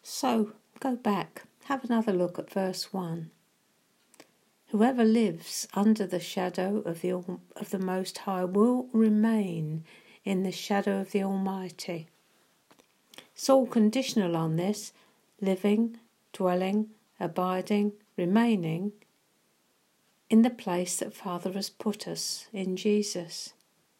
So, go back, have another look at verse 1. Whoever lives under the shadow of the Most High will remain in the shadow of the Almighty. It's all conditional on this: living, dwelling, abiding, remaining in the place that Father has put us in Jesus.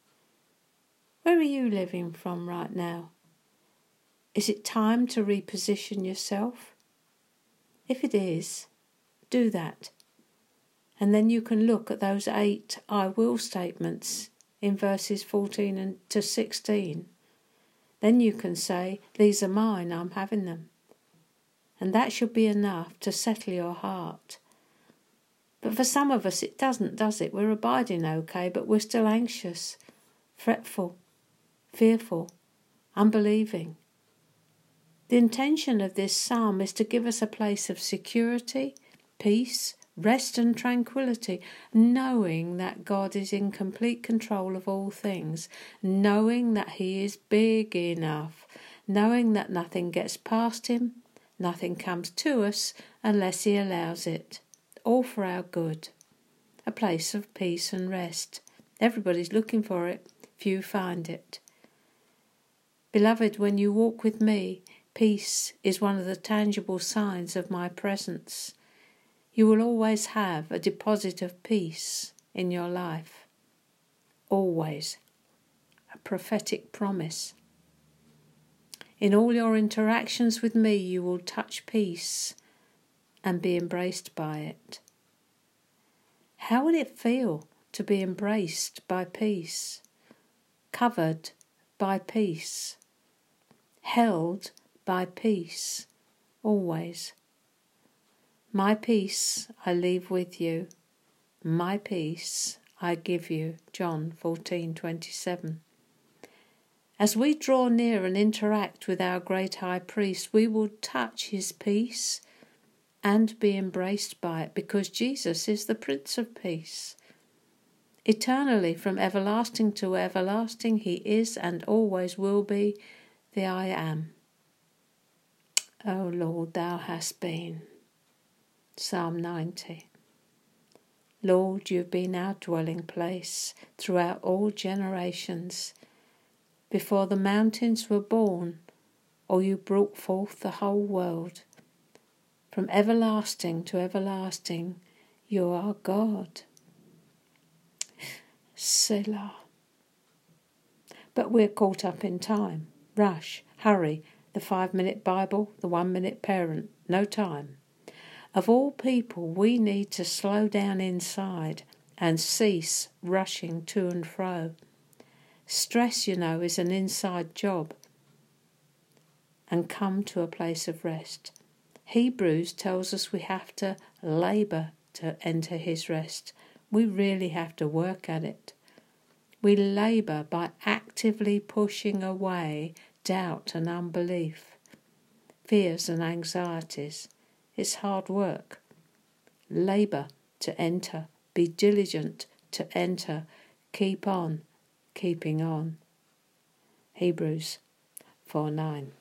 Where are you living from right now? Is it time to reposition yourself? If it is, do that. And then you can look at those 8 I will statements in verses 14 to 16. Then you can say, these are mine, I'm having them. And that should be enough to settle your heart. But for some of us it doesn't, does it? We're abiding okay, but we're still anxious, fretful, fearful, unbelieving. The intention of this psalm is to give us a place of security, peace, rest and tranquility, knowing that God is in complete control of all things, knowing that He is big enough, knowing that nothing gets past Him, nothing comes to us unless He allows it, all for our good. A place of peace and rest. Everybody's looking for it, few find it. Beloved, when you walk with me, peace is one of the tangible signs of my presence. You will always have a deposit of peace in your life. Always. A prophetic promise. In all your interactions with me, you will touch peace and be embraced by it. How would it feel to be embraced by peace, covered by peace, held by peace, always? My peace I leave with you, my peace I give you. John 14:27. As we draw near and interact with our great high priest, we will touch his peace and be embraced by it, because Jesus is the Prince of Peace. Eternally, from everlasting to everlasting, he is and always will be the I am. O Lord, thou hast been. Psalm 90. Lord, you've been our dwelling place throughout all generations. Before the mountains were born, or you brought forth the whole world. From everlasting to everlasting, you are God. Selah. But we're caught up in time. Rush, hurry, the 5-minute Bible, the 1-minute parent, no time. Of all people, we need to slow down inside and cease rushing to and fro. Stress, you know, is an inside job. And come to a place of rest. Hebrews tells us we have to labour to enter his rest. We really have to work at it. We labour by actively pushing away doubt and unbelief, fears and anxieties. It's hard work. Labour to enter. Be diligent to enter. Keep on keeping on. Hebrews 4:9.